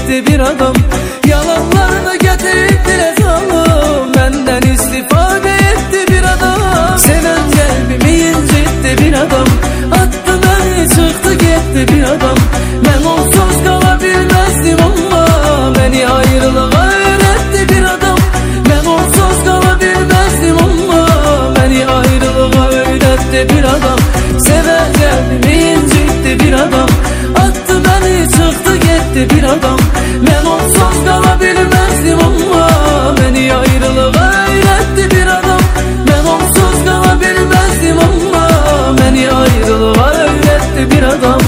incitdi bir adam. Yalanlarını getirdiler zalim, benden istifade etti bir adam. Seven kalbimi incitdi bir adam, attı beni çıktı gitti bir adam. Ben onsuz kalabilmezdim ama beni ayrılığa öğretti bir adam. Ben onsuz kalabilmezdim ama beni ayrılığa öğretti bir adam. Seven kalbimi incitdi bir adam, attı beni çıktı gitti bir adam. Ben onsuz kalabilmezdim ama beni ayrılığa öğretti bir adam. Ben onsuz kalabilmezdim ama beni ayrılığa öğretti bir adam.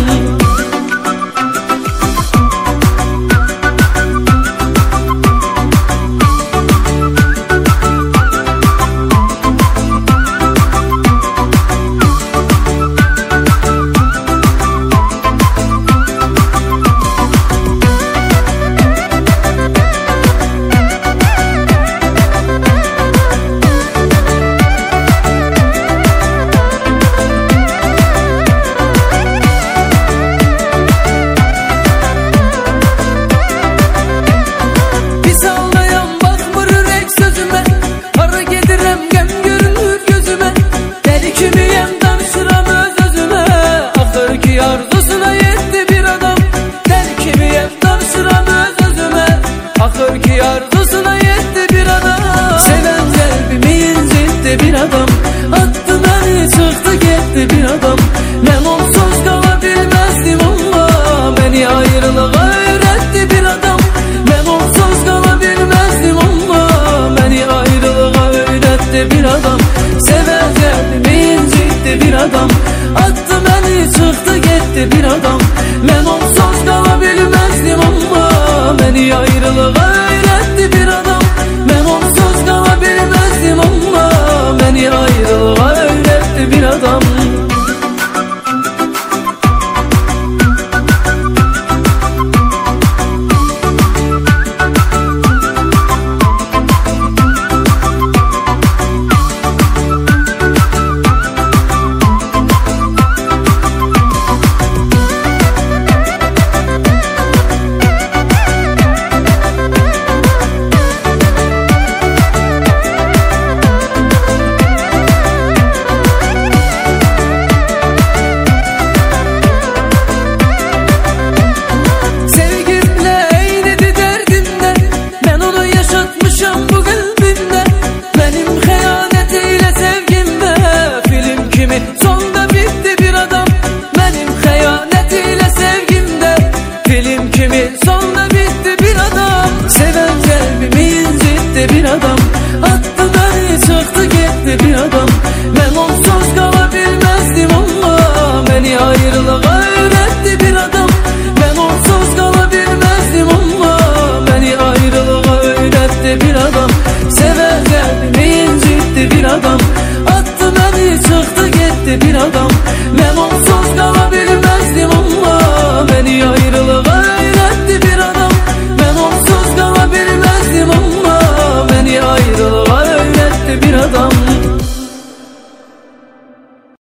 Arzusuna yetti bir adam, der kimi hep danışıram öz özüme. Ahır ki arzusuna yetti bir adam. Seven kalbimi incitti bir adam, attı beni çıktı gitti bir adam. Ben onsuz kalabilmezdim ama beni ayrılığa öğretti bir adam. Ben onsuz kalabilmezdim ama beni ayrılığa öğretti bir adam. Seven kalbimi incitti bir adam, attı beni çıktı gitti bir adam. Ben onsuz kalabilmezdim ama beni ayrılığa